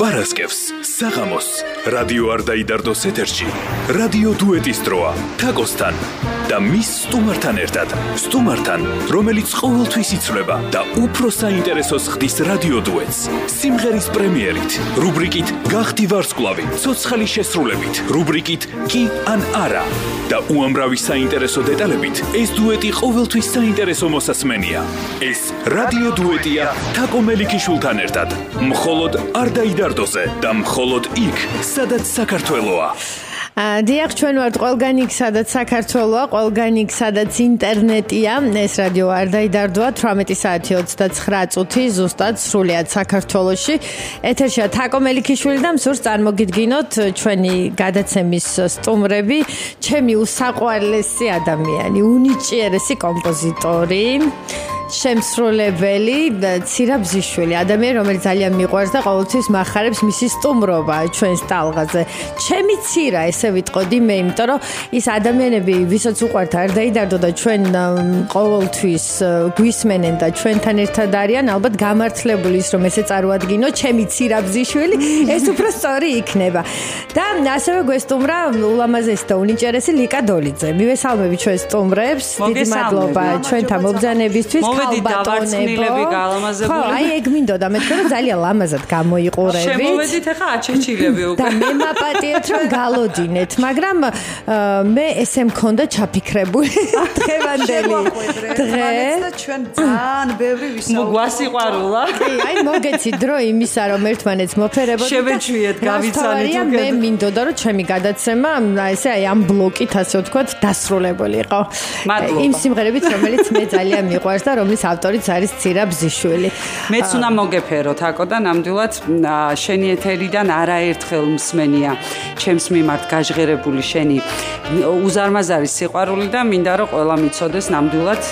პარასკევს, საღამოს, რადიო არ დაიდარდოს ეთერში, რადიო დუეტის დროა, თაკოსთან და მის სტუმართან ერთად. სტუმართან, რომელიც ყოველთვის იცვლება და უფრო საინტერესოს ხდის რადიო დუეტს. სიმღერის პრემიერით, რუბრიკით გახდი ვარსკვლავი, ცოცხალი შესრულებით, რუბრიკით კი ან არა და უამრავი საინტერესო დეტალებით, ეს დუეტი ყოველთვის საინტერესო მოსასმენია. ეს რადიო დუეტია თაკო მელიქიშვილთან ერთად. მხოლოდ არ დაიდარდოზე და მხოლოდ იქ, სადაც საქართველოა. დიახ, ჩვენ ვართ ყველგან იქ, სადაც საქართველოა, ყველგან იქ, სადაც ინტერნეტია. ეს რადიო არ დაიდარდოა, 18 საათი 29 წუთი, ზუსტად სრულიად საქართველოში. ეთერშია თაკო მელიქიშვილი და მსურს წარმოგიდგინოთ ჩვენი გადაცემის სტუმრები, ჩემი უსაყვარლესი ადამიანი, უნიჭიერესი კომპოზიტორი, შემსრულებელი ცირა ბზიშვილი, ადამიანი, რომელიც ძალიან მიყვარს და ყოველთვის მახარებს მისი სტუმრობა ჩვენს ტალღაზე. ჩემი ცირა, ესე ვიტყოდი მე, იმიტომ რომ ის ადამიანები, ვისაც უყვართ, არ დაიდარდო და ჩვენ ყოველთვის გვისმენენ და ჩვენთან ერთად არიან, ალბათ გამართლებული ის, რომ ესე წარუადგინო, ჩემი ცირა ბზიშვილი, ეს უფრო სწორი იქნება. და ასევე გვესტუმრა ულამაზესი და უნიჭიერესი ლიკა დოლიძე. მივესალმები ჩვენ სტუმრებს, დიდი მადლობა ჩვენთან მობრძანებისთვის. დავარწმუნებლები გალამაზებული. ხო, აი ეგ მინდოდა, მე თქვენ ძალიან ლამაზად გამოიყურებით. შემოვედით ახლა აჩეჩილები უკვე. და მე მაპატიეთ რომ გალოდინეთ, მაგრამ მე ესე მქონდა ჩაფიქრებული დღევანდელი დღე და ჩვენ ძალიან ბევრი ვისაუბრეთ. გვასიყვარულა. კი, აი მოგეცი დრო იმისა რომ ერთმანეთს მოფერებოდეთ. შევეჩვიეთ, გავიცანეთ უკვე. მე მინდოდა რომ ჩემი გადაცემა ესე აი ამ ბლოკით ასე ვთქვათ დასრულებულიყო. იმ სიმღერებით რომელიც მე ძალიან მიყვარს და რომლის ავტორიც არის ცირა ბზიშვილი. მეც უნდა მოგეფერო თაკო და ნამდვილად შენი ეთერიდან არაერთხელ მსმენია ჩემს მიმართ გაჟღერებული შენი უზარმაზარი სიყვარული და მინდა რომ ყველა მიცოდეს ნამდვილად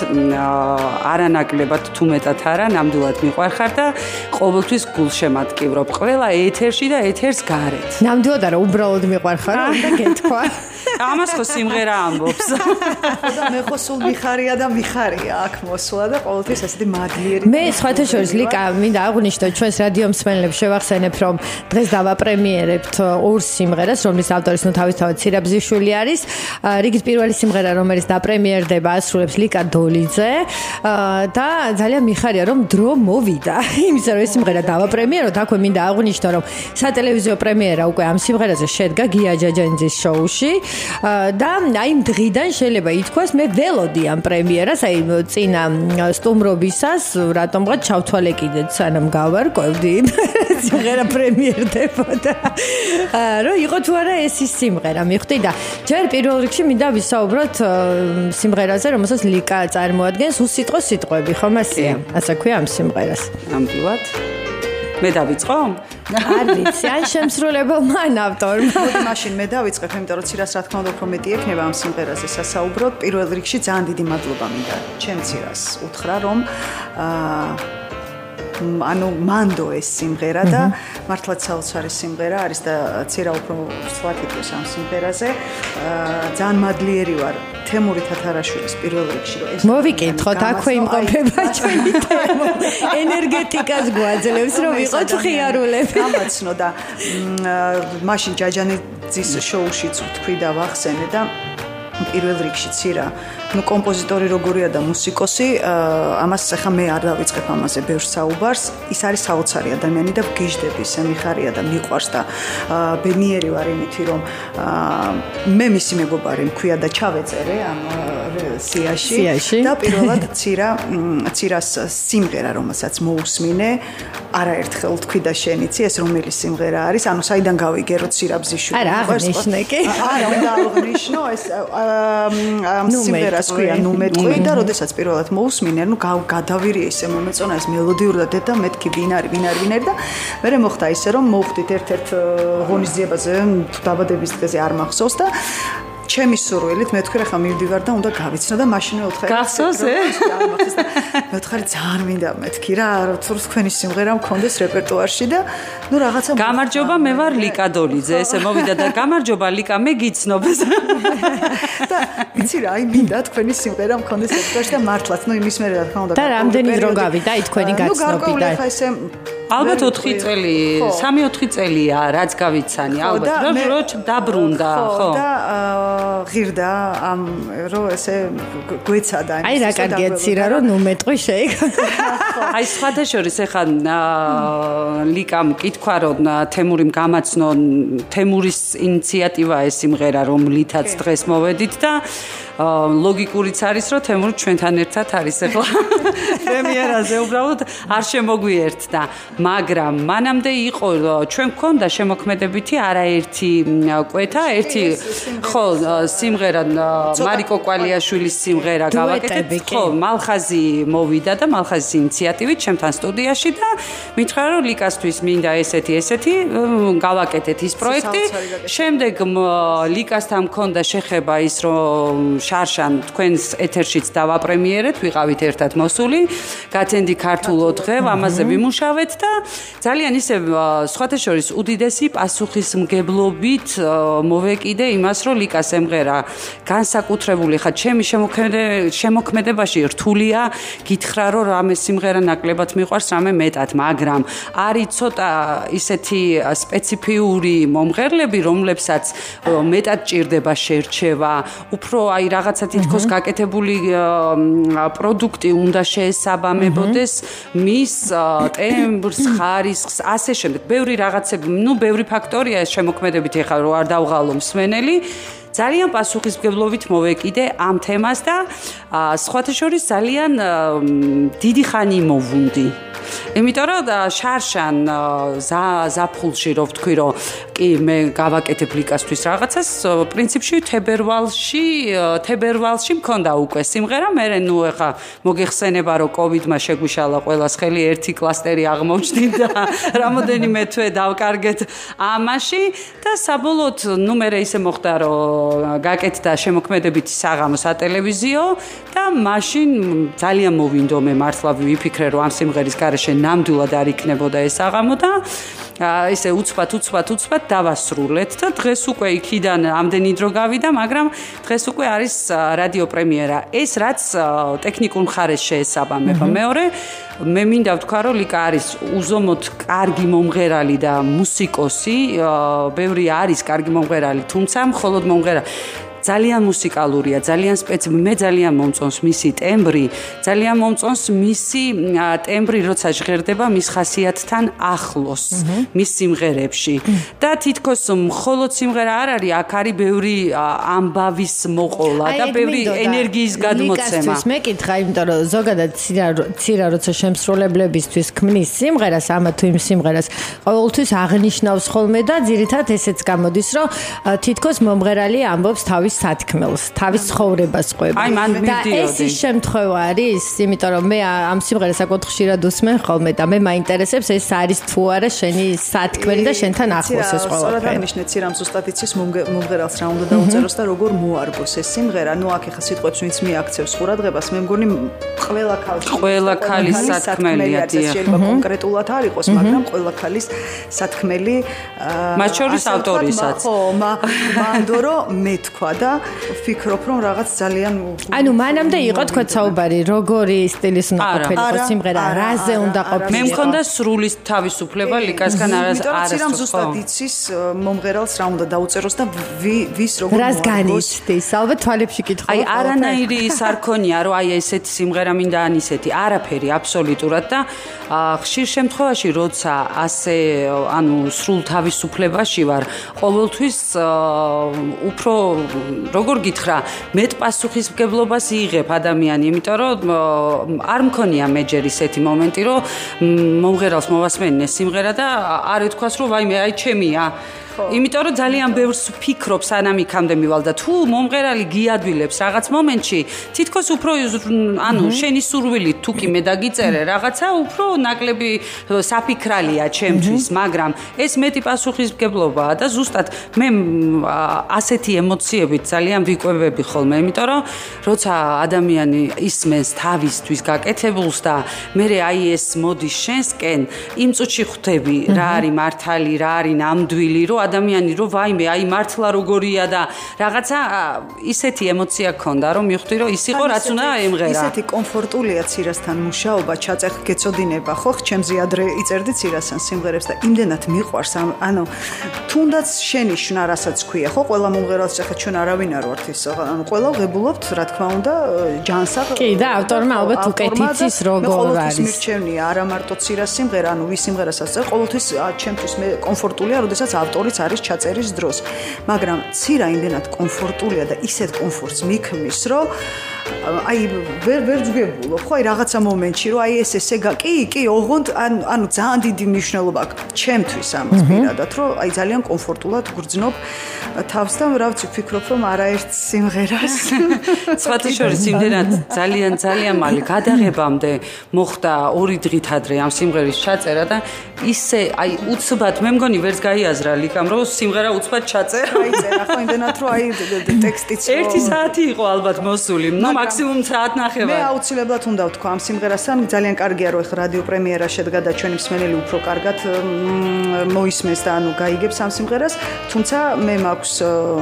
არანაკლებად თუ მეტად არა ნამდვილად მიყვარხარ და ყოველთვის გულშემატკივრობ ყველა ეთერში და ეთერს გარეთ. ნამდვილად არა, უბრალოდ მიყვარხარ, უნდა გეთქვა. ამას ხო სიმღერა ამბობს. და მე ხო სულ მიხარია და მიხარია აქ მოსვლა და ყოველთვის ესეთი მადლიერი. მე სხვათა შორის ლიკა მინდა აღვნიშნო ჩვენს რადიო მსმენელებს შევახსენებ რომ დღეს დავაპრემიერებთ ორ სიმღერას რომლის ავტორიც ნუ თავისთავად ცირა ბზიშვილი არის. რიგით პირველი სიმღერა რომელიც დაპრემიერდება ასრულებს ლიკა დოლიძე და ძალიან მიხარია რომ დრო მოვიდა. იმისა რომ ეს სიმღერა დავაპრემიეროთ აქვე მინდა აღვნიშნო რომ სატელევიზიო პრემიერა უკვე ამ სიმღერაზე შედგა გია ჯაჯანიძის შოუში და აი იმ დღიდან შეიძლება ითქვას მე ველოდი ამ პრემიერას აი წინა სტუმრობისას რატომღაც ჩავთვალე კიდეც სანამ გავარკვევდი სიმღერა პრემიერდებოდა რომ იყო თუ არა ეს ის სიმღერა მიხვდი და ჯერ პირველ რიგში მინდა ვისაუბროთ სიმღერაზე რომელსაც ლიკა წარმოადგენს უსიტყვო სიტყვები ხომ ასეა ასე ქვია ამ სიმღერას ნამდვილად მე დავიწყო? არ ვიცი, ან შემსრულებელმა ან ავტორმა. მაშინ მე დავიწყებ, იმიტომ რომ ცირას რა თქმა უნდა უფრო მეტი ექნება ამ სიმღერაზე სასაუბროთ. პირველ რიგში ძალიან დიდი მადლობა მინდა ჩემ ცირას უთხრა, რომ ანუ მანდო ეს სიმღერა და მართლაც საოცარი სიმღერა არის და ცირა უფრო სხვა თითქოს ამ სიმღერაზე. ძალიან მადლიერი ვარ თემური თათარაშვილის პირველ რიგში რომ ეს მოვიკითხოთ აქვე იმყოფება ჩვენი თემა ენერგეტიკას გვაძლევს რომ ვიყოთ ხიარულები გამაცნო და მაშინ ჯაჯანიძის შოუშიც ვთქვი და ვახსენე და პირველ რიგში ცირა ну კომპოზიტორი როგორია და მუსიკოსი ამას ახლა მე არ დავიწყებ ამაზე ბევრ საუბარს ის არის საოცარი ადამიანი და ვგიჟდები ისე მიხარია და მიყვარს და ბედნიერი ვარ იმითი რომ მე მისი მეგობარი მქვია და ჩავეწერე ამ სიაში და პირველად ცირას სიმღერა რომელსაც მოусმინე არაერთხელ თქვი და შენიცი ეს რომელი სიმღერა არის ანუ საიდან გავიგე რომ ცირა ბზიშვილი არა აღნიშნე კი არა უნდა აღნიშნო ეს სიმღერას ქვია ნუმეტყვი და როდესაც პირველად მოусმინე ნუ გადავირიე ისე მომეწონა ეს მელოდიური და დედა მეთქი ვინ არის და მე მოხდა ისე რომ მოვხდით ერთ-ერთ ღონისძიებაზე თუ დაბადების დღეზე არ მახსოვს და ჩემი სურვილით მე თქვი რა ხა მივდივარ და უნდა გავიცნო და მაშინვე უთხრა გახსოვსე მე ვთხარი ძალიან მინდა მეთქი რა თუ თქვენი სიმღერა მქონდეს რეპერტუარში და ნუ რაღაცა გამარჯობა მე ვარ ლიკა დოლიძე ესე მოვიდა და გამარჯობა ლიკა მე გიცნობ და იცი რა აი მინდა თქვენი სიმღერა მქონდეს რეპერტუარში და მართლაც ნუ იმის მერე რა თქმა უნდა და რამდენი დრო გავიდა აი თქვენი გაცნობიდან ნუ გარკვეული ხა ესე ალბათ 4 წელი, 3-4 წელია, რაც გავიცანი, ალბათ, რომ დაბრუნდა, ხო. და ღირდა ამ რომ ესე გვეცადა აი რა კარგია ცირა რომ ნუ მეტყვი შეიქ. აი სხვადასხვა ეხა ლიკამ კითხვა რომ თემურიმ გამაცნო თემურის ინიციატივა ეს სიმღერა რომლითაც დღეს მოვედით და ლოგიკურიც არის რომ თემური ჩვენთან ერთად არის ახლა პრემიერაზე უბრალოდ არ შემოგვიერთდა მაგრამ მანამდე იყო ჩვენ გქონდა შემოქმედებითი არაერთი კვეთა ერთი ხო სიმღერა მარიკო კვალიაშვილის სიმღერა გავაკეთეთ ხო მალხაზი მოვიდა და მალხაზის ინიციატივით ჩემთან სტუდიაში და მითხრა რომ ლიკასთვის მინდა ესეთი გავაკეთეთ ის პროექტი შემდეგ ლიკასთან მქონდა შეხება ის რომ შარშან თქვენს ეთერშიც დავაპრემიერეთ, ვიყავით ერთად მოსული, გაცენდი ქართულო დღევ, ამაზე ვიმუშავეთ და ძალიან ისე სხვათა შორის უდიდესი პასუხისმგებლობით მოვეკიდე იმას, რომ ლიკას ემღერა განსაკუთრებული ხა ჩემი შემოქმედებაში რთულია, გითხრა რომ რამე სიმღერა ნაკლებად მიყვარს, რამე მეტად, მაგრამ არის ცოტა ისეთი სპეციფიური მომღერლები, რომლებსაც მეტად ჭირდება შერჩევა, უფრო აი რაღაცა თითქოს გაკეთებული პროდუქტი უნდა შეესაბამებოდეს მის ტემბრს, ხარისხს, ასე შემდეგ. ბევრი რაღაცები, ბევრი ფაქტორია ეს შემოქმედებით ეხლა რო არ დავღალო მსმენელი. ძალიან პასუხისმგებლობით მოვეკიდე ამ თემას და სხვათა შორის ძალიან დიდი ხანი მოვუნდი. იმიტომ რომ შარშან ზაფხულში რო ვთქვი რომ კი მე გავაკეთებ ლიკასთვის რაღაცას პრინციპში თებერვალში მქონდა უკვე სიმღერა მე ნუ ეხა მოგეხსენება რომ კოვიდმა შეგვიშალა ყველას ხელი ერთი კლასტერი აღმოჩნდა და რამოდენიმე თვე დავკარგეთ ამაში და საბოლოოდ ნუ მე ისე მოხდა რომ გაკეთდა შემოქმედებითი საღამო სატელევიზიო და მაშინ ძალიან მოვინდო მე მართლა ვიფიქრე რომ ამ სიმღერის გარეშე ნამდვილად არ იქნებოდა ეს საღამო და ისე უცბად დავასრულეთ და დღეს უკვე იქიდან ამდენი დრო გავიდა, მაგრამ დღეს უკვე არის რადიო პრემიერა. ეს რაც ტექნიკურ მხარეს შეესაბამება. მეორე მე მინდა ვთქვა რომ ლიკა არის უზომოდ კარგი მომღერალი და მუსიკოსი, ბევრი არის კარგი მომღერალი, თუმცა მხოლოდ მომღერალი ძალიან მუსიკალურია, ძალიან მე ძალიან მომწონს მისი ტემბრი, ძალიან მომწონს მისი ტემბრი, როცა ჟღერდება მის ხასიათთან ახლოს, მის სიმღერებში. და თითქოს მხოლოდ სიმღერა არ არის, აქ არის ბევრი ამბავის მოყოლა და ბევრი ენერგიის გადმოცემა. ლიკასთვის მეკითხა, იმიტომ რომ ზოგადად ცირა როცა შემსრულებლებისთვის ქმნის სიმღერას, ამა თუ იმ სიმღერას ყოველთვის აღნიშნავს ხოლმე და ძირითადად ესეც გამოდის, რომ თითქოს მომღერალი ამბობს თავის სათქმელს, თავის ცხოვრებას ყვება. აი მან მიდიოდი. და ეს ის შემთხვევა არის, იმიტომ რომ მე ამ სიმღერას საკუთარ ხშირად უსმენ ხოლმე და მე მაინტერესებს ეს არის თუ არა შენი სათქმელი და შენთან ახლოს ეს ყველაფერი. სწორად აღნიშნეთ ცირამ ზუსტად იცის მომღერალს რა უნდა დაუწეროს და როგორ მოარგოს ეს სიმღერა. ნუ აქ ახლა სიტყვებს ვინც მიაქცევს ყურადღებას, მე მგონი ყველა ქალის სათქმელია დიახ. შეიძლება კონკრეტულად არ იყოს, მაგრამ ყველა ქალის სათქმელი მათ შორის ავტორისაც. ხო, მანდო რომ მე თქვა და ვფიქრობ რომ რაღაც ძალიან ანუ მანამდე იყო თქვა საუბარი როგორი სტილის უნდა ყოფილიყო სიმღერა რაზე უნდა ყოფილიყო მე მქონდა სრული თავისუფლება ლიკასგან არასდროს ზუსტად იცის მომღერალს რა უნდა დაუწეროს და ვის როგორ რას განიცდის ალბათ თვალებში კითხულობ აი არანაირი ის არ ქონია რომ აი ესეთი სიმღერა მინდა ან ისეთი არაფერი აბსოლუტურად და ხშირ შემთხვევაში როცა ასე ანუ სრულ თავისუფლებაში ვარ ყოველთვის უფრო როგორ გითხრა, მეტ პასუხისმგებლობას იღებ ადამიანი, იმიტომ რომ არ მქონია მე ჯერ ისეთი მომენტი, რომ მომღერალს მოვასმენინე სიმღერა და არ ეთქვას, რომ ვაიმე, აი ჩემია. იმიტომ რომ ძალიან ბევრს ვფიქრობ სანამ იქამდე მივალ და თუ მომღერალი გიადვილებს რაღაც მომენტში, თითქოს უფრო ანუ შენი სურვილი თუ კი მე დაგიწერე რაღაცა, უფრო ნაკლები საფიქრალია ჩემთვის, მაგრამ ეს მეტი პასუხისმგებლობაა და ზუსტად მე ასეთი ემოციებით ძალიან ვიკვებები ხოლმე, იმიტომ რომ როცა ადამიანი ისმენს თავისთვის გაკეთებულს და მე აი ეს მოდის შენსკენ, იმ წუთში ხვდები რა არის მართალი, რა არის ნამდვილი, რომ ადამიანი რომ ვაიმე აი მართლა როგორია და რაღაცა ისეთი ემოცია გქონდა რომ მივხვდი რომ ის იყო რაც უნდა ემღერა ისეთი კომფორტულია ცირასთან მუშაობა ჩაწეხ გეწოდინება ხო ჩემზე ადრე იწერდი ცირასთან სიმღერებს და იმდენად მიყვარს ანუ თუნდაც შენი შნა რასაც ქვია ხო ყველა მომღერალს ახლა ჩვენ არავინ არ ვართ ის ანუ ყველა ვღებულობთ რა თქმა უნდა ჯანსაღ კი და ავტორმა ალბათ უკეთ იცის როგორ არის მირჩევნია არა მარტო ცირას სიმღერა ანუ ვის სიმღერასაც წერ ყოველთვის ჩემთვის მე კომფორტულია როდესაც ავტორიც არის ჩაწერის დროს მაგრამ ცირა იმდენად კომფორტულია და ისეთ კომფორტს მიქმნის რომ აი ვერ ძგებულო ხო აი რაღაცა მომენტში რომ აი ესე კი ოღონდ ანუ ძალიან დიდი მნიშვნელობა ჩემთვის ამას პირადად რომ აი ძალიან კომფორტულად გრძნობ თავს და რა ვიცი ვფიქრობ რომ არაერთ სიმღერას სხვათა შორის იმდენად ძალიან მალე გადაღებამდე მოხდა 2 დღით ადრე ამ სიმღერის ჩაწერა და ისე აი უცბად მე მგონი ვერც გაიაზრა ლიკამ რომ სიმღერა უცბად ჩაწერა აიწერა ხო იმდენად რომ აი ტექსტიც 1 საათი იყო ალბათ მოსული ნუ მაქსიმუმ საათ ნახევარი მე აუცილებლად უნდა ვთქვა ამ სიმღერასთან ძალიან კარგია რომ ეხლა რადიო პრემიერა შედგა და ჩვენი მსმენელი უფრო კარგად მოისმენს და ანუ გაიგებს ამ სიმღერას თუმცა მე მაქვს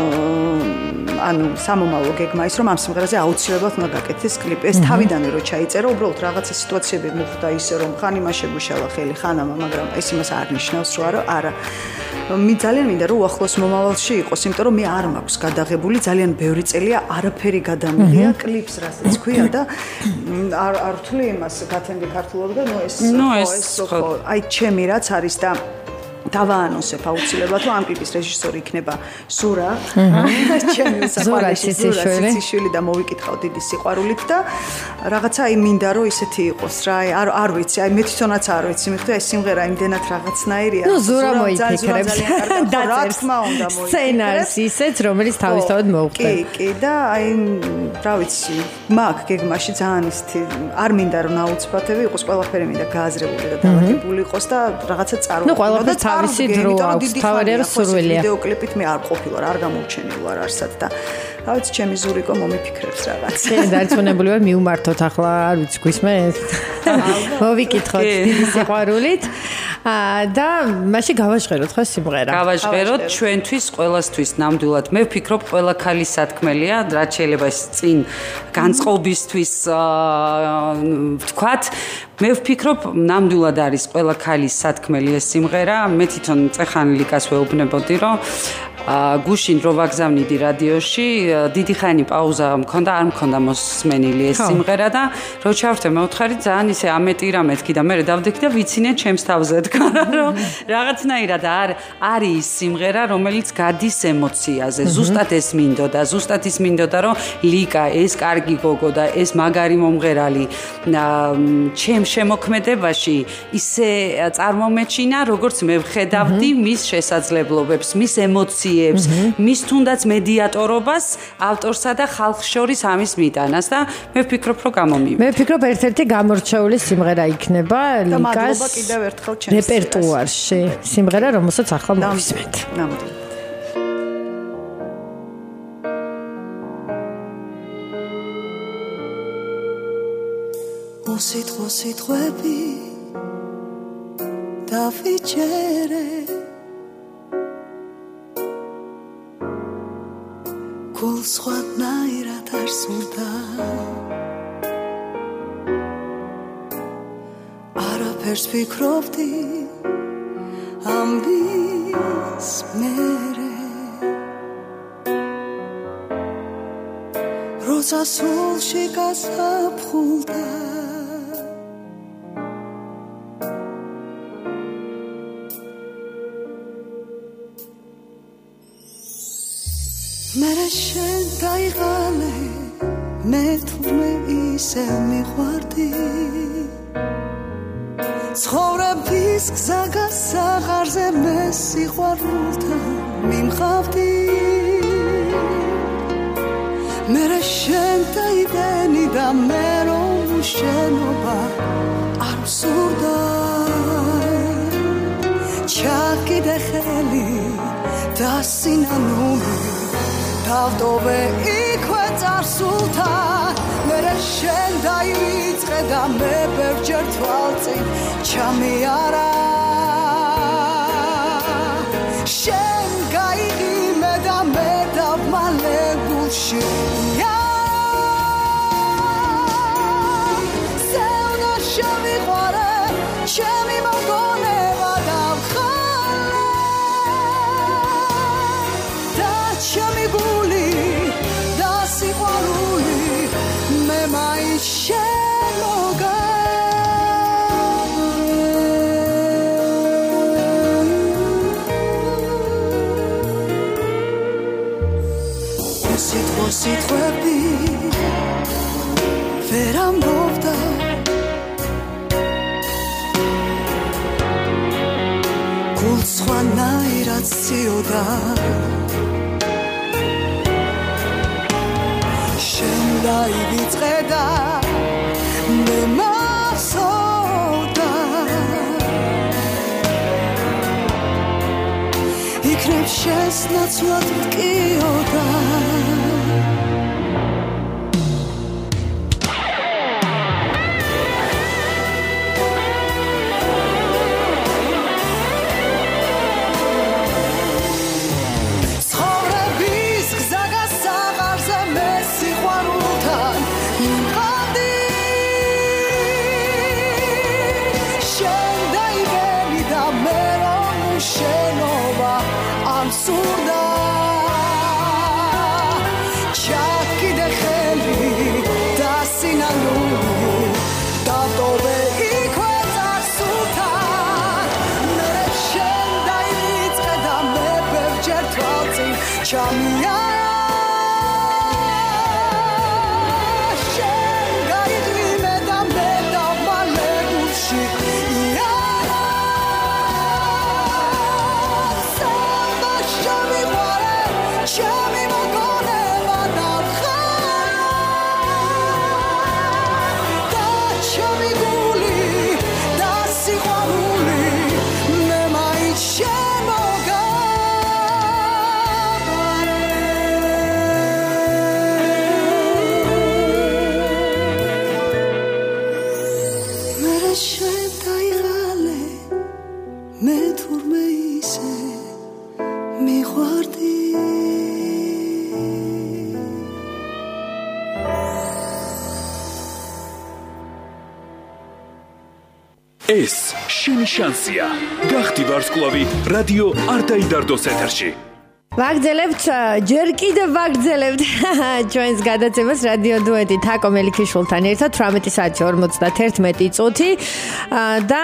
ანუ სამომავლო გეგმა ის რომ ამ სიმღერაზე აუცილებლად უნდა გაკეთდეს კლიპი ეს თავიდანვე რო ჩაიწერა უბრალოდ რაღაცა სიტუაციები მოხდა ისე რომ ხან იმას შეგუშალა ხელი ხან ამა მაგრამ ეს იმას არ ნიშნავს რომ არა მე ძალიან მინდა რომ უახლოს მომავალში იყოს იმიტომ რომ მე არ მაქვს გადაღებული ძალიან ბევრი წელია არაფერი გადამიღია კლიპს რასაც ქვია და არ ვთვლი იმას გათენდი ქართულად და ნუ ეს აი ჩემი რაც არის და დავაანონსებ აუცილებლად რომ ამ კლიპის რეჟისორი იქნება ზურა ჩემი საფალეში ზურა ციციშვილი და მოვიკითხავ დიდი სიყვარულით და რაღაცა აი მინდა რომ ისეთი იყოს რა არ ვიცი აი მე თვითონაც არ ვიცი მიხდი ეს სიმღერა იმდენად რაღაცნაირია ნუ ზურა მოიფიქრებს და რა თქმა უნდა მოიფიქრებს სცენარს ისეთ რომელიც თავისთავად მოუხდა კი და აი რა ვიცი მაგ გეგმაში ძალიან ისეთი არ მინდა რომ აუცბათები იყოს ყველაფერი მინდა გააზრებული და დალაგებული იყოს და რაღაცა წარმოუდგენლად თავისი დრო აქვს თავი რა სურვილია ვიდეო კლიპით მე არ ყოფილვარ არ გამოუჩენილ ვარ არსად და რა ვიცი ჩემი ზურიკო მომიფიქრებს რაღაც დარწმუნებული ვარ მივმართოთ ახლა არ ვიცი გვისმენთ მოვიკითხოთ დიდი სიყვარულით და მაშინ გავაჟღეროთ ხო სიმღერა გავაჟღეროთ ჩვენთვის ყველასთვის ნამდვილად მე ვფიქრობ ყველა ქალის სათქმელია რაც შეიძლება ეს წინ განწყობისთვის ვთქვათ მე ვფიქრობ ნამდვილად არის ყველა ქალის სათქმელი ეს სიმღერა მე თვითონ წეხან ლიკას ვეუბნებოდი რომ გუშინ რო ვაგზავნიდი რადიოში დიდი ხანი პაუზა მქონდა არ მქონდა მოსმენილი ეს სიმღერა და რო ჩავრთე მეუთხარი ძალიან ისე ამეტირა მეთქი და მე დავდექი და ვიცინე ჩემს თავზე თქვა რომ რაღაცნაირად არის სიმღერა რომელიც გადის ემოციაზე ზუსტად ეს მინდოდა ზუსტად ის მინდოდა რომ ლიკა ეს კარგი გოგო და ეს მაგარი მომღერალი ჩემ შემოქმედებაში ისე წარმომეჩინა როგორც მე ვხედავდი მის შესაძლებლობებს მის ემოციებს მის თუნდაც მედიატორობას ავტორსა და ხალხს შორის ამის მიტანას და მე ვფიქრობ რომ გამომივიდა. მე ვფიქრობ ერთ-ერთი გამორჩეული სიმღერა იქნება ლიკას კიდევ ერთხელ ჩემს რეპერტუარში. სიმღერა რომელსაც ახლა მოვისმენთ. ნამდვილად. უსიტყვები დავიჯერე გულ სხვანაირად არ სურდა არაფერს ვფიქრობდი ამბის მერე როცა სულში გასაფხულდა მე შენ დაიღალე მე თურმე ისე მიყვარდი ცხოვრების გზა გასაღარზე მე სიყვარულთან მიმხავდი მე შენ დაიდენი და მე რომ შენობა არ ვსურდა ჩაკიდე ხელი და სინანული დავდოვე იქვე წარსულთან მე შენ დაივიწყე და მე ბევრჯერ თვალწინ ჩამიარა შენ გულში ზეუნა შევიყარე ჩემი მოგონება დავხალე და ჩემი გული და სიყვარული მე მაინც შემოგა სიტყვები ვერ ამბობდა გულს სხვანაირად სციოდა შენ დაივიწყე და მე მასოდა იქნებ შენს ნაცვლად მტკიოდა Surda Chaki de kheli dasinaluli datobe ikweta suta mere shen daivitqe da me bevjer tvaltsi chamia shen gaidlime da me davale gulshi ეს შენი შანსია. გახდი ვარსკვლავი რადიო არ დაიდარდოს ეთერში. ვაგრძელებთ ჯერ კიდევ ვაგრძელებთ ჩვენს გადაცემას რადიო დუეტი თაკო მელიქიშვილთან ერთად 18 საათი 51 წუთი და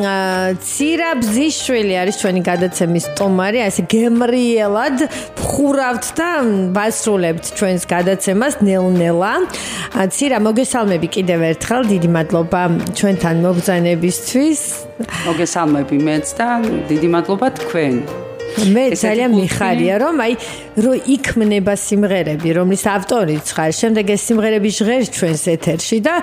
ცირა ბზიშვილი არის ჩვენი გადაცემის სტუმარი, ასე გემრიელად ვხურავთ და ვასრულებთ ჩვენს გადაცემას ნელ-ნელა. ცირა მოგესალმები კიდევ ერთხელ, დიდი მადლობა ჩვენთან მობრძანებისთვის. მოგესალმები მეც და დიდი მადლობა თქვენ. მე ძალიან მიხარია რომ რო იქმნება სიმღერები რომლის ავტორიც ხარ შემდეგ ეს სიმღერები ჟღერს ჩვენს ეთერში და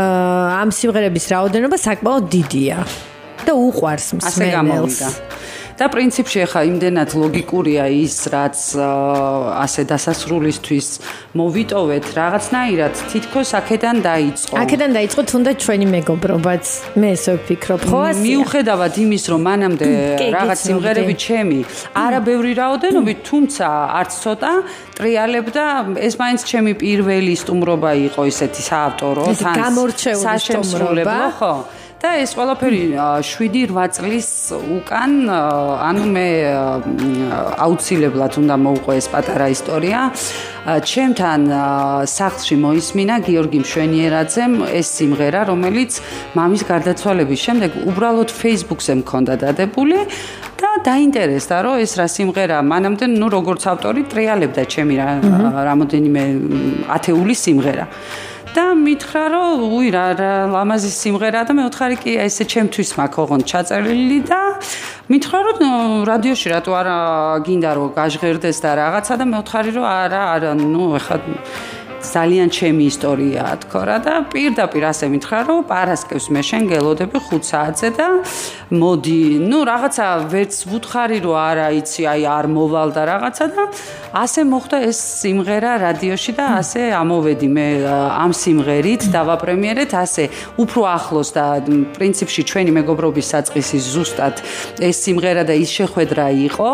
ამ სიმღერების რაოდენობა საკმაოდ დიდია და უყვარს მსმენელს და პრინციპში ხა იმდენად ლოგიკურია ის რაც ასე დასასრულისთვის მოვიტოვეთ რაღაცნაირად თითქოს აქედან დაიწყო თუნდაც ჩვენი მეგობრობაც მე ესე ვფიქრობ ხო ასე მიუხედავად იმის რომ მანამდე რაღაც სიმღერები ჩემი არა ბევრი რაოდენობით თუმცა არც ცოტა ტრიალებდა ეს მაინც ჩემი პირველი სტუმრობა იყო ისეთი საავტორო თან საშემსრულებლო ხო და ეს ყველაფერი 7-8 წლის უკან ანუ მე აუცილებლად უნდა მოვუყო ეს პატარა ისტორია ჩემთან სახლში მოისმინა გიორგი მშვენიერაძემ ეს სიმღერა რომელიც მამის გარდაცვალების შემდეგ უბრალოდ Facebook-ზე მქონდა დადებული და დაინტერესდა რომ ეს რა სიმღერა მანამდე ნუ როგორც ავტორი ტრიალებდა ჩემი რამოდენიმე ათეული სიმღერა და მითხრა რომ უი რა ლამაზი სიმღერაა და მე ვთხარი კი ესე ჩემთვის მაქვს ოღონდ ჩაწერილი და მითხრა რომ რადიოში რატო არა გინდა რომ გაჟღერდეს და რაღაცა და მე ვთხარი რომ არა ნუ ეხლა ძალიან ჩემი ისტორიაა თქო რა და პირდაპირ ასე მითხრა რომ პარასკევს მე შენ გელოდები 5 საათზე და მოდი ნუ რაღაცა ვერც ვუთხარი რომ არა იცი აი არ მოვალ და რაღაცა და ასე მოხდა ეს სიმღერა რადიოში და ასე ამოვედი მე ამ სიმღერით დავაპრემიერეთ ასე უფრო ახლოს და პრინციპში ჩვენი მეგობრობის საწყისი ზუსტად ეს სიმღერა და ის შეხვედრა იყო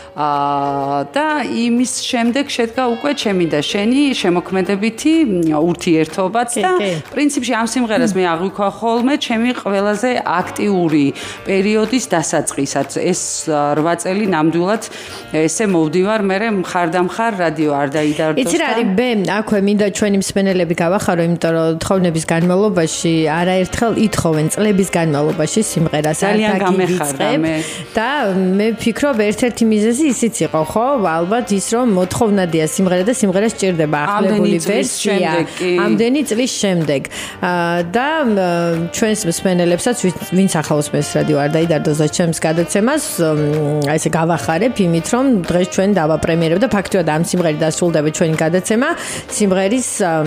და იმის შემდეგ შედგა უკვე ჩემი და შენი შემოქმედებითი ურთიერთობაც და პრინციპში ამ სიმღერას მე აღვიქვა ხოლმე ჩემი ყველაზე აქტიური პერიოდის დასაწყისად ეს 8 წელი ნამდვილად ესე მოვდივარ მე მხარდამხარ რადიო არ დაიდარდოს იცი რა არის მე აქვე მინდა ჩვენი მსმენელები გავახარო იმიტომ რომ თხოვნების განმავლობაში არაერთხელ ითხოვენ წლების განმავლობაში სიმღერას ძალიან გამეხარდა მე და მე ვფიქრობ ერთ-ერთი მიზეზი ისიც იყო ხო ალბათ ის რომ მოთხოვნადია სიმღერა და სიმღერა სჭირდება ახალებული ვერსია ამდენი წლის შემდეგ და ჩვენს მსმენელებსაც ვინც ახალოს მეს რადიო არ დაიდარდოს და ჩემს გადაცემას აი ესე გავახარებ იმით რომ დღეს ჩვენ დავაპრემიერებ და ფაქტობრივად ამ სიმღერით დასრულდება ჩვენი გადაცემა სიმღერის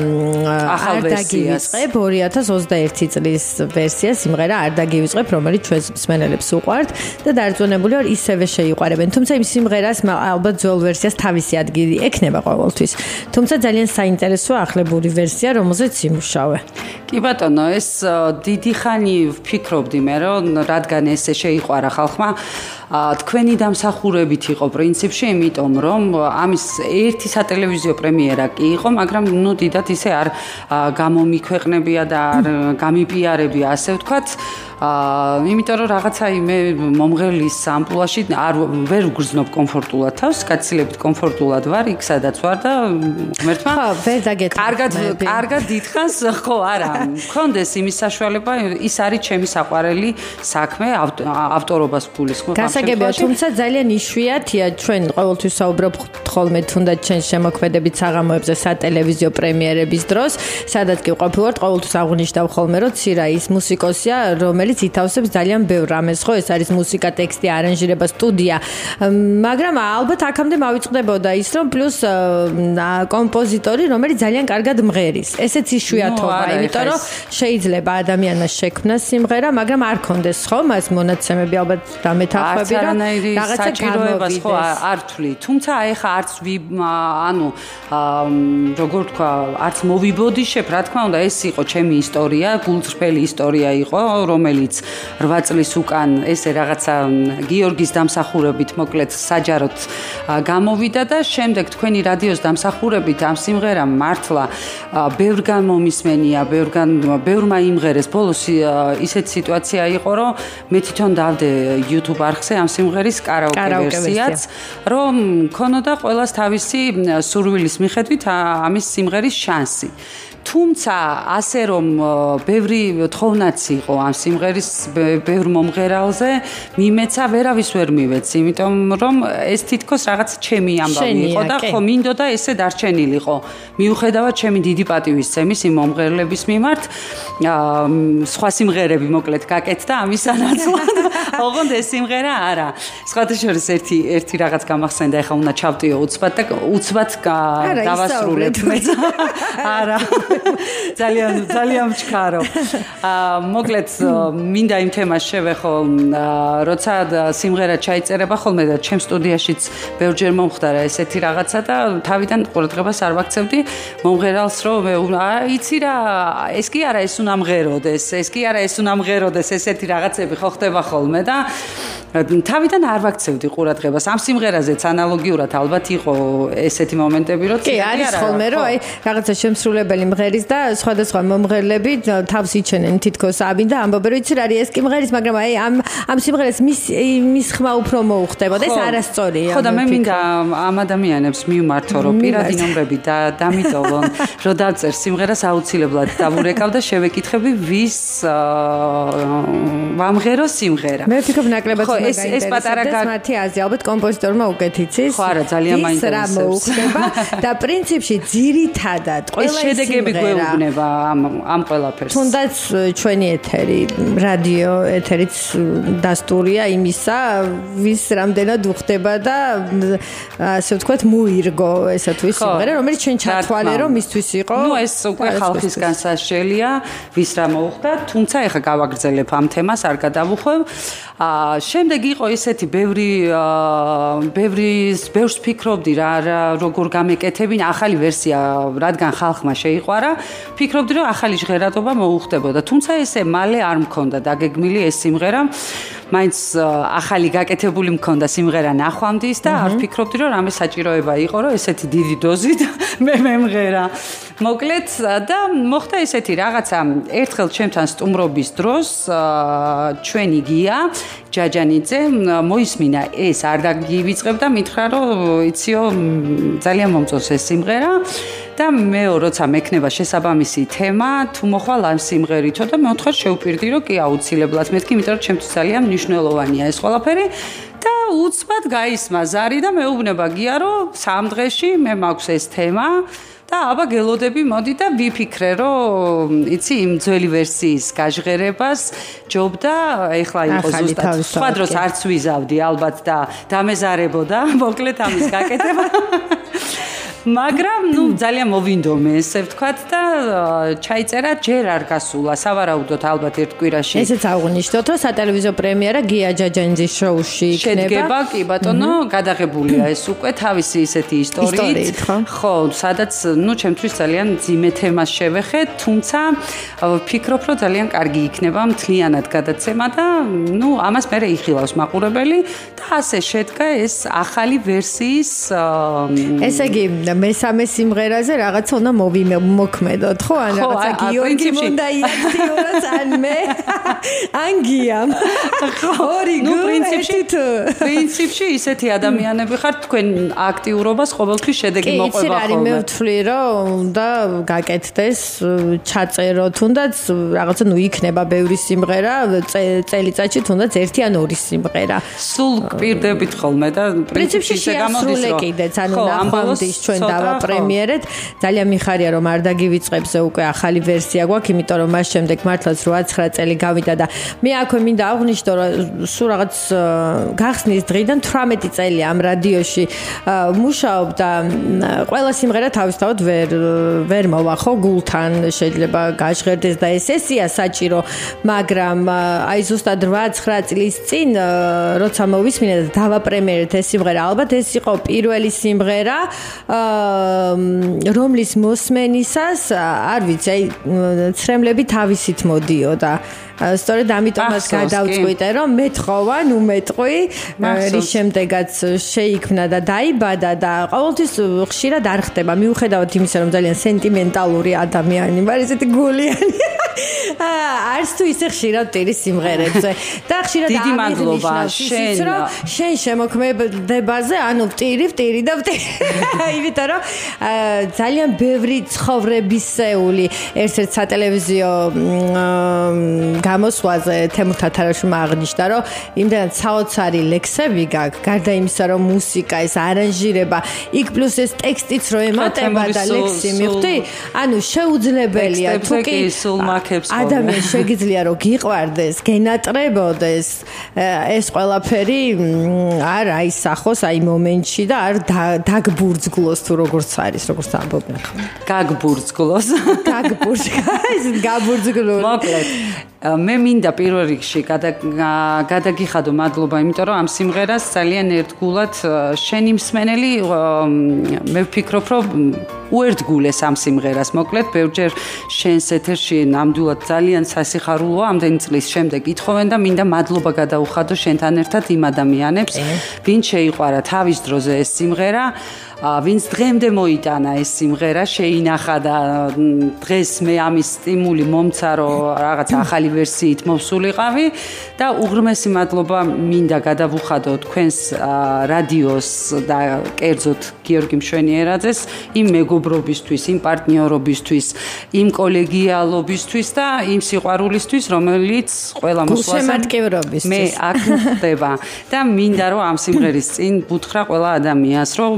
არ დაგივიწყებ 2021 წლის ვერსია სიმღერა არ დაგივიწყებ რომელიც ჩვენს მსმენელებს უყვართ და დარწმუნებული ვარ ისევე შეიყვარებენ თუმცა იმ სიმღერას ალბათ ძველ ვერსიას თავისი ადგილი ექნება ყოველთვის. თუმცა ძალიან საინტერესოა ახალებული ვერსია, რომელზეც იმუშავე. კი ბატონო, ეს დიდი ხანი ვფიქრობდი მე, რომ რადგან ესე შეიყვარა ხალხმა, თქვენი დამსახურებით იყო პრინციპში, იმიტომ რომ ამის ერთი სატელევიზიო პრემიერა კი იყო, მაგრამ ნუ დიდად ისე არ გამომიქვეყნებია და არ გამიპიარებია, ასე ვთქვათ. იმიტომ რომ რაღაცა მე მომღერლის ამპლუაში ვერ ვგრძნობ კომფორტულად თავს, გაცილებით კომფორტულად ვარ იქ სადაც ვარ და ღმერთმა ხო, ვერ დაგეთმობ. კარგად დიდხანს ხო არა, მქონდეს იმის საშუალება, ის არის ჩემი საყვარელი საქმე, ავტორობას გულისხმობ. გასაგებია, თუმცა ძალიან იშვიათია ჩვენ ყოველთვის საუბრობთ ხოლმე თუნდაც ჩვენ შემოქმედებით საღამოებზე სატელევიზიო პრემიერების დროს, სადაც კი ვყოფილვართ, ყოველთვის აღვნიშნავ ხოლმე, რომ ცირა ის მუსიკოსია, რომელიც ითავსებს ძალიან ბევრ რამეს, ხო, ეს არის მუსიკა, ტექსტი, არანჟირება, სტუდია. მაგრამ ალბათ აქამდე მავიწყდებოდა ის, რომ პლუს კომპოზიტორი, რომელიც ძალიან კარგად მღერის. ესეც იშვიათობა, იმიტომ რომ შეიძლება ადამიანმა შექმნას სიმღერა, მაგრამ არ კონდეს, ხო, მას მონაცემები ალბათ დამეთანხმები, რომ რაღაცა საჭიროებას ხო არ თვლი. თუმცა აი ხა არც ანუ როგორ თქვა, არც მოვიბოდიშებ, რა თქმა უნდა, ეს იყო ჩემი ისტორია, გულწრფელი ისტორია იყო, რომელიც 8 წლის უკან ესე რაღაცა გიორგის დამსახურებით მოკლედ საჯაროდ გამოვიდა და შემდეგ თქვენი რადიოს დამსახურებით ამ სიმღერამ მართლა ბევრგან მომისმენია, ბევრმა იმღერეს. ბოლოს ისეთი სიტუაცია იყო, რომ მე თვითონ დავდე YouTube არხზე ამ სიმღერის კარაოკე ვერსიაც, რომ მქონოდა ყველას თავისი სურვილის მიხედვით ამის სიმღერის შანსი. თუმცა ასე რომ ბევრი თხოვნაც იყო ამ სიმღერის ბევრ მომღერალზე მიმეცა ვერავის ვერ მივეც, იმიტომ რომ ეს თითქოს რაღაც ჩემი ამბავი იყო და ხო მინდოდა ესე დარჩენილიყო. მიუხედავად ჩემი დიდი პატივისცემის იმ მომღერლების მიმართ, სხვა სიმღერები მოკლედ გაკეთდა ამის ანაცვლად. ოღონდ ეს სიმღერა არა. სხვათაშორის ერთი რაღაც გამახსენდა, ეხლა უნდა ჩავტიო უცბად დავასრულებ მე. არა. ძალიან მჩქარო. მოკლედ მინდა იმ თემას შევეხო, როცა სიმღერა ჩაიწერება ხოლმე და ჩემ სტუდიაშიც ბევრჯერ მომხდარა ესეთი რაღაცა და თავიდან ყურადღებას არ ვაქცევდი მომღერალს, რომ იცი რა, ეს კი არა, ეს უნდა მღეროდეს, ეს კი არა, ეს უნდა მღეროდეს, ესეთი რაღაცები ხო ხდება ხოლმე და თავიდან არ ვაქცევდი ყურადღებას. ამ სიმღერაზეც ანალოგიურად ალბათ იყო ესეთი მომენტები, რომ კი არის ხოლმე, რომ აი რაღაცა შემსრულებელი მღერის და სხვადასხვა მომღერლები თავს იჩენენ თითქოს ამინ და ამბობენ რომ იცი რა არის ეს კი მღერის, მაგრამ აი ამ სიმღერას მის ხმა უფრო მოუხდებოდა, ეს არასწორია. ხო და მე მინდა ამ ადამიანებს მივმართო, რომ პირადი ნომრები დამიტოვონ, რომ დავწერ სიმღერას აუცილებლად დავურეკავ და შევეკითხები ვის ვამღერო სიმღერა. მე ვფიქრობ ნაკლებად ეს პატარა მათი აზრი ალბათ კომპოზიტორმა უკეთიცის. ხო არა, ძალიან მაინტერესებს. და პრინციპში ძირითადად ყველა შედეგები მეუბნება ამ ყველაფერს. თუნდაც ჩვენი ეთერი, რადიო ეთერიც დასტურია იმისა, ვის რამდენად უხდება და ასე ვთქვათ, მოირგო ესა თუ ის სიმღერა, რომელიც ჩვენ ჩათვალე, რომ მისთვის იყო. ნუ ეს უკვე ხალხისგან სასჯელია, ვის რა მოუხდა, თუმცა ეხა გავაგრძელებ ამ თემას, არ გადავუხვევ. შემდეგ იყო ესეთი ბევრს ფიქრობდი რა როგორ გამეკეთებინ ახალი ვერსია, რადგან ხალხმა შეიყვარა, ფიქრობდი რომ ახალი ჟღერადობა მოუხდებოდა, თუმცა ესე მალე არ მქონდა დაგეგმილი ეს სიმღერა, მაინც ახალი გაკეთებული მქონდა სიმღერა ნახვამდის და არ ფიქრობდი რომ რამე საჭიროება იყო რომ ესეთი დიდი დოზით მე მემღერა. მოკლედ და მოხდა ესეთი რაღაცა, ერთხელ ჩემთან სტუმრობის დროს ჩვენი გია ჯაჯანიძე მოისმინა ეს არ დაგივიწყებ და მითხრა რომ იციო ძალიან მომწონს ეს სიმღერა და მე როცა მექნება შესაბამისი თემა თუ მოხვალ ამ სიმღერითო და მე ოთხარ შევპირდი რომ კი აუცილებლად მეთქი, იმიტომ რომ ჩემთვის ძალიან მნიშვნელოვანია ეს ყველაფერი და უცბად გაისმა ზარი და მეუბნება გია რომ 3 დღეში მე მაქვს ეს თემა და აბა გელოდები მოდი და ვიფიქრე რომ იცი იმ ძველი ვერსიის გაჟღერებას ჯობდა ეხლა იყო ზუსტად სხვა დროს არც ვიზავდი ალბათ და დამეზარებოდა მოკლედ ამის გაკეთება მაგრამ ნუ ძალიან მოვინდომე ესე ვთქვათ და ჩაიწერა ჯერ არ გასულა სავარაუდოდ ალბათ ერთ კვირაში ესეც აღვნიშნოთ რომ სატელევიზიო პრემიერა გია ჯაჯანიძის შოუში შედგება კი ბატონო გადაღებულია ეს უკვე თავისი ისეთი ისტორიით ხო სადაც ნუ ჩემთვის ძალიან ძიმე თემას შევეხე თუმცა ვფიქრობ რომ ძალიან კარგი იქნება მთლიანად გადაცემა და ნუ ამას მე იხილავს მაყურებელი და ასე შედგა ეს ახალი ვერსიის ესე იგი მესამე სიმღერაზე რაღაცა უნდა მოვიმოქმედოთ, ხო? ან რაღაცა გიორგი უნდა იაქტიუროს ან მე ან გიამ. ორი პრინციპში ისეთი ადამიანები ხართ, თქვენ აქტიურობას ყოველთვის შედეგი მოყვება ხოლმე. კი, არის მე ვთვლი, რომ უნდა გაკეთდეს, ჩაწერო, თუნდაც რაღაცა ნუ იქნება ბევრი სიმღერა, წელიწადში თუნდაც 1 ან 2 სიმღერა. სულ გპირდებით ხოლმე და პრინციპში შეამსრულე კიდეც, ანუ ნახვამდის ჩვენ დავა პრემიერეთ. ძალიან მიხარია რომ არ დაგივიწყებს უკვე ახალი ვერსია გვაქვს, იმიტომ რომ მას შემდეგ მართლაც 8-9 წელი გავიდა და მე აქვე მინდა აღვნიშნო რომ სულ რაღაც გახსნის დღიდან 18 წელი ამ რადიოში მუშაობ და ყველა სიმღერა თავისთავად ვერ მოვა ხო გულთან შეიძლება გაჟღერდეს და ესეა საჭირო, მაგრამ აი ზუსტად 8-9 წლის წინ როცა მოვისმინე და დავა პრემიერეთ ეს სიმღერა, ალბათ ეს იყო პირველი სიმღერა რომლის მოსმენისას არ ვიცი, აი ცრემლები თავისით მოდიოდა. სწორედ ამიტომაც გადავწყვიტე რომ მეთხოვა, ნუ მეტყვი, რის შემდეგაც შეიქმნა და დაიბადა და ყოველთვის ხშირად არ ხდება. მიუხედავად იმისა რომ ძალიან სენტიმენტალური ადამიანი ვარ, ესეთი გულიანი. არც თუ ისე ხშირად ვტირი სიმღერებზე და ხშირად დიდი მადლობა შენ შემოქმედებაზე, ანუ ვტირი და ვტირი. იმიტომ რომ ძალიან ბევრი ცხოვრებისეული ერთ-ერთ სატელევიზიო გამოსვლაზე თემურ თათარაშვილმა აღნიშნა, რომ იმდენად საოცარი ლექსები გაქვს, გარდა იმისა, რომ მუსიკა, ეს არანჟირება, იქ პლუს ეს ტექსტიც რო ემატება და ლექსი მიხვდი, ანუ შეუძლებელია თუ კი ადამიანს შეგიძლია რომ გიყვარდეს, გენატრებოდეს, ეს ყველაფერი არ აისახოს აი მომენტში და არ დაგბურძგლოს თუ როგორც არის, როგორც ამბობენ ხო? გაგბურძგლოს. გაბურძგლოს. მოკლედ მე მინდა პირველ რიგში გადაგიხადო მადლობა, იმიტომ რომ ამ სიმღერას ძალიან ერთგულად შენი მსმენელი მე ვფიქრობ რომ უერთგულეს ამ სიმღერას. მოკლედ ბევრჯერ შენს ეთერში ნამდვილად ძალიან სასიხარულოა, ამდენი წლის შემდეგ ითხოვენ და მინდა მადლობა გადაუხადო შენთან ერთად იმ ადამიანებს, ვინც შეიყვარა თავის დროზე ეს სიმღერა, ვინც დღემდე მოიტანა ეს სიმღერა, შეინახა და დღეს მე ამის სტიმული მომცა რომ რაღაც ახალი ვერსიით მოვსულიყავი და უღრმესი მადლობა მინდა გადავუხადო თქვენს რადიოს და კერძოდ გიორგი მშვენიერაძეს იმ მეგობრობისთვის, იმ პარტნიორობისთვის, იმ კოლეგიალობისთვის და იმ სიყვარულისთვის, რომელიც ყველა მოსვლას მე აქ ხდება და მინდა რომ ამ სიმღერის წინ ვუთხრა ყველა ადამიანს რომ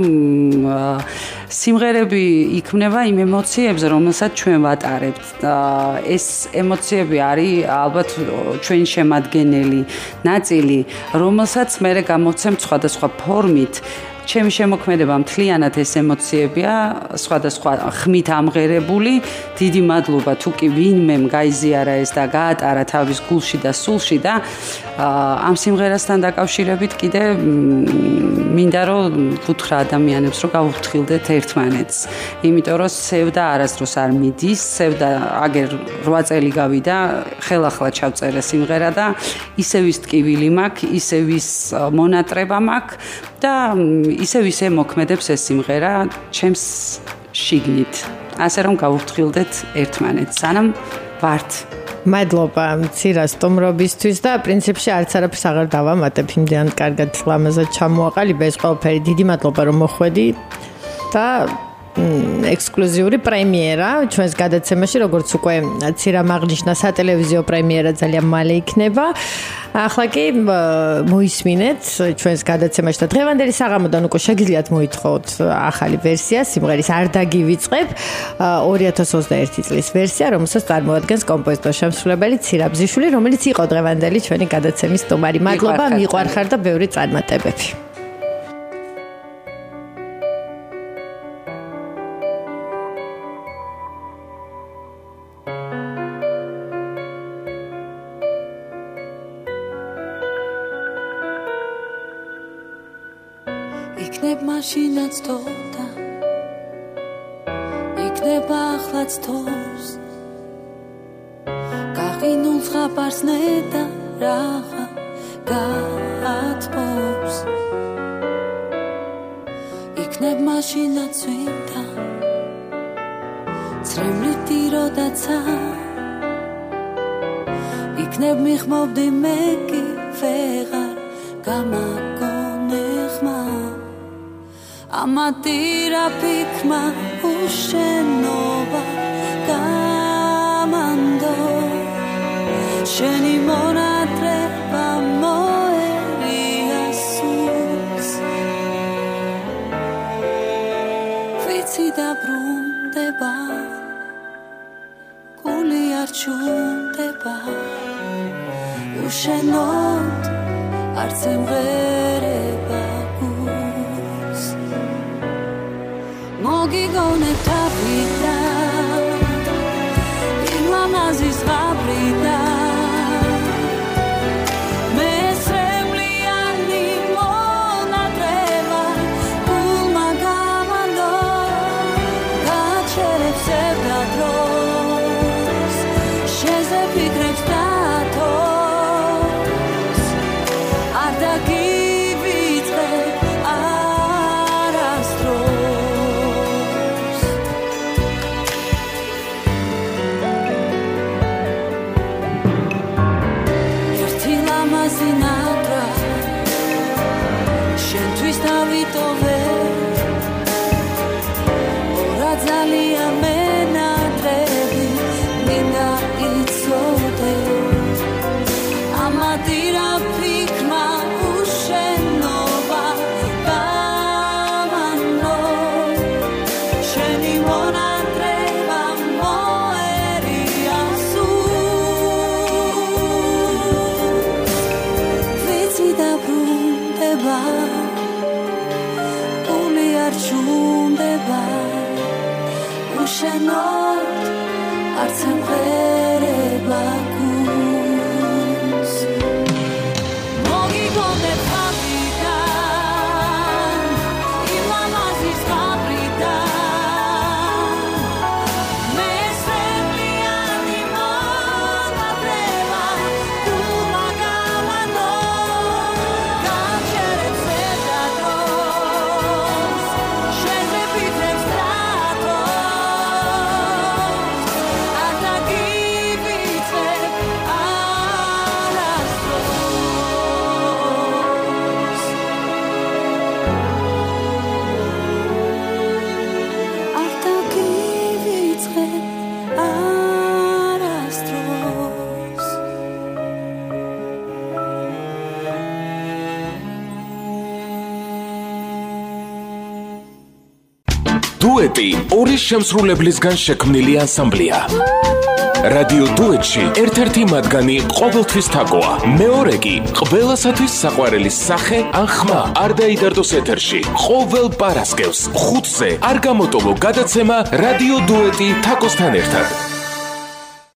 სიმღერები იქმნება იმ ემოციებზე, რომელსაც ჩვენ ვატარებთ. ეს ემოციები არის ალბათ ჩვენი შემადგენელი ნაწილი, რომელსაც მე გამოვცემთ სხვადასხვა ფორმით. ჩემი შემოქმედება მთლიანად ეს ემოციებია, სხვადასხვა ხმით ამღერებული. დიდი მადლობა თუ კი ვინმემ გაიზიარა ეს და გაატარა თავის გულში და სულში და ამ სიმღერასთან დაკავშირებით კიდე მინდა რომ ვუთხრა ადამიანებს რომ გავუფრთხილდეთ ერთმანეთს. იმიტომ რომ სევდა არასდროს არ მიდის, სევდა აგერ 8 წელი გავიდა, ხელახლა ჩავწერე სიმღერა და ისევ ის ტკივილი მაქვს, ისევ ის მონატრება მაქვს და ისევ ისე მოქმედებს ეს სიმღერა ჩემს შიგნით. ასე რომ გავუფრთხილდეთ ერთმანეთს, სანამ ვართ. მადლობა მცირა სტუმრობისთვის და პრინციპში არც არაფერს აღარ დავამატებ, იმდენად კარგად ლამაზად ჩამოაყალიბე ეს ყველაფერი. დიდი მადლობა რომ მოხვედი და ექსკლუზიური პრემიერა ჩვენს გადაცემაში, როგორც უკვე ცირამ აღნიშნა, სატელევიზიო პრემიერა ძალიან მალე იქნება. ახლა კი მოისმინეთ ჩვენს გადაცემაში და დღევანდელი საღამოდან უკვე შეგიძლიათ მოითხოვოთ ახალი ვერსია სიმღერის არ დაგივიწყებ 2021 წლის ვერსია, რომელსაც წარმოადგენს კომპოზიტორ-შემსრულებელი ცირაბზიშვილი, რომელიც იყო დღევანდელი ჩვენი გადაცემის სტუმარი. მადლობა, მიყვარხარ და ბევრი წარმატებები. იქნებ მაშინაც თორდა იქნება ახლაც თორს გაყინულ ხაბარს ნეტა რაღა გაათბობს იქნებ მაშინაც ვინდა ცრემლით დიროდაცა იქნებ მიხმობდი მე კი ვეღარ გამაგონე ხმა ამატირა ფიქმა უშენობა გამანდო შენი მონატრება მოერია სულს ვიცი დაბრუნდება გული არ ჩუნდება უშენოდ არც ემღერება მოგიგონე თავიდა იმ ლამაზის ღაბრიდა მე სრემლიანი მონატრება გულმა გამანდო გაჩერებს ევდა დროს შეზე ფიქრებს დათოს არ დაგივიწყებ Sinatra, შენთვის დავიტოვე ორა ძალიან მენატრები მინდა იცოდე ამატირა ფიქმა უშენობა გამანდო შენი მონატრება მოერია დაბრუნდება გული არ ჩუნდება უშენოდ არც ემღერება გულს მოგიგონე თავიდან იმ ლამაზის ღაბრიდან მე სრემლიანი მონატრება გულმა გამანდო Give დუეტი ორი შემსრულებლისგან შექმნილი ანსამბლია. რადიო დუეტში ერთ-ერთი მათგანი ყოველთვის თაკოა, მეორე კი ყველასათვის საყვარელი სახე ან ხმა არ დაიდარდოს ეთერში. ყოველ პარასკევს 5-ზე არ გამოტოვო გადაცემა რადიო დუეტი თაკოსთან ერთად.